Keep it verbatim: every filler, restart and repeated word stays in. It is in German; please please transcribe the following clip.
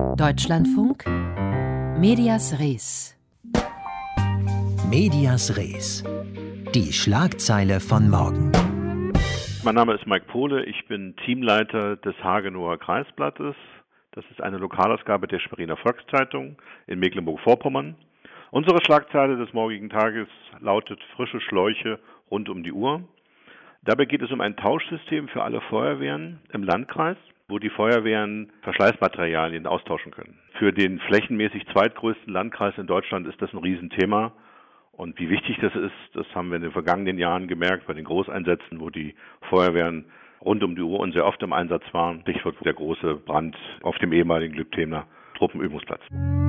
Deutschlandfunk Medias Res. Medias Res. Die Schlagzeile von morgen. Mein Name ist Mike Pohle, ich bin Teamleiter des Hagenower Kreisblattes. Das ist eine Lokalausgabe der Schweriner Volkszeitung in Mecklenburg-Vorpommern. Unsere Schlagzeile des morgigen Tages lautet Frische Schläuche rund um die Uhr. Dabei geht es um ein Tauschsystem für alle Feuerwehren im Landkreis, wo die Feuerwehren Verschleißmaterialien austauschen können. Für den flächenmäßig zweitgrößten Landkreis in Deutschland ist das ein Riesenthema. Und wie wichtig das ist, das haben wir in den vergangenen Jahren gemerkt bei den Großeinsätzen, wo die Feuerwehren rund um die Uhr und sehr oft im Einsatz waren. Stichwort der große Brand auf dem ehemaligen Lübthener Truppenübungsplatz.